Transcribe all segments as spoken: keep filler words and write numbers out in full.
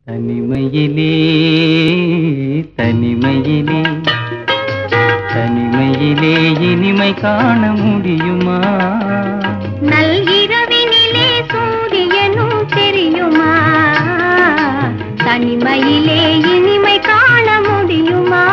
தனிமையிலே தனிமையிலே தனிமையிலே இனிமை காண முடியுமா? நல்கிரவினிலே சூரியனும் தெரியுமா? தனிமையிலே இனிமை காண முடியுமா?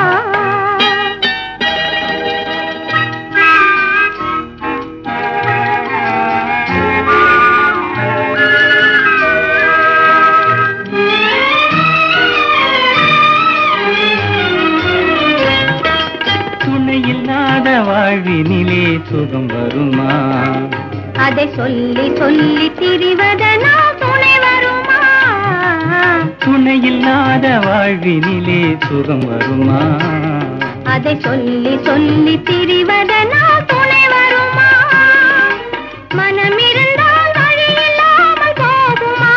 துணையில்லாத வாழ்வினிலே சுகம் வருமா? அதை சொல்லி சொல்லி திரிவதனால் துணை வருமா? துணையில்லாத வாழ்வினிலே சுகம் வருமா? அதை சொல்லி சொல்லி திரிவதனால் துணை வருமா? மனமிருந்தால் வழி இல்லாமல் போகுமா?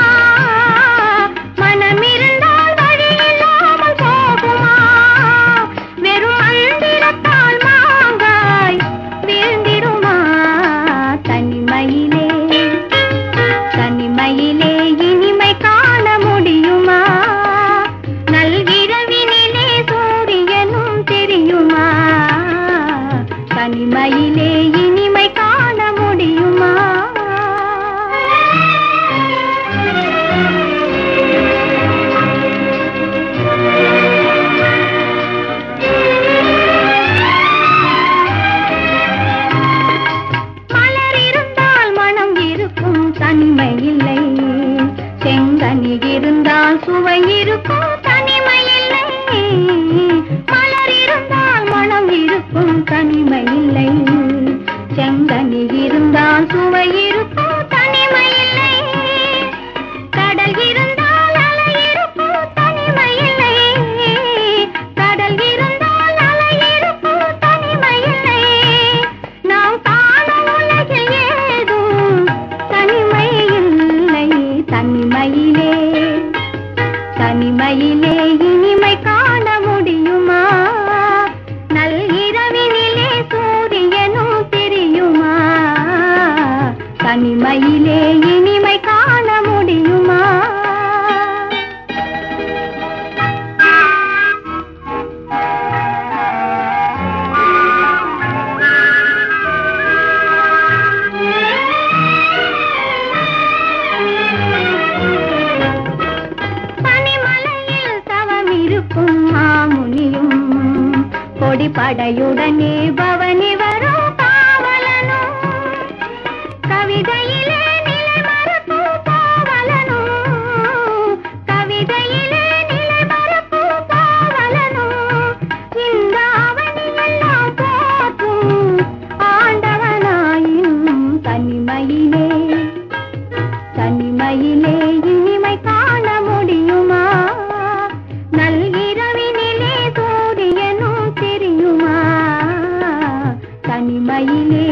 மனமிருந்தால் வழி இல்லாமல் போகுமா? வெறும் மந்திரத்தால் மாங்காய் வீழ்ந்திடுமா? தனிமையிலே தனிமையிலே இனிமை காண முடியுமா? நல்கிரவினிலே சூரியனும் தெரியுமா? தனிமையிலே இனிமை காண முடியுமா? மலர் இருந்தால் மனம் இருக்கும் தனிமை இல்லை. செங்கனி இருந்தால் சுவை இருக்கும் தனிமை இல்லை. மலர் இருந்தால் மனம் இருக்கும் தனிமை இல்லை. செங்கனி இருந்தால் சுவை இருக்கும் தனிமை இல்லை. கடல் இருந்தால் அலை இருக்கும் தனிமை இல்லை. கடல் இருந்தால் அலை இருக்கும் தனிமை இல்லை. நாம் காணும் உலகில் ஏதும் தனிமை இல்லை. தனிமையிலே தனிமையிலே இனிமை காண முடியுமா? நல்கிரவினிலே சூரியனும் தெரியுமா? தனிமையிலே இனிமை காண முடியுமா? பனிமலையில் தவம் இருக்கும் மாமுனியும் கொடி படையுடனே பவனி வரும் காவலனும் கவிதையிலே நிலை மறக்கும் காவலனும் கவிதையிலே நிலை மறக்கும் காவலனும் இந்த அவனியெல்லாம் போற்றும் ஆண்டவனாயினும் தனிமையிலே தனிமையிலே இனிமை காண முடியுமா? நல்கிரவினிலே சூரியனும் தெரியுமா? தனிமையிலே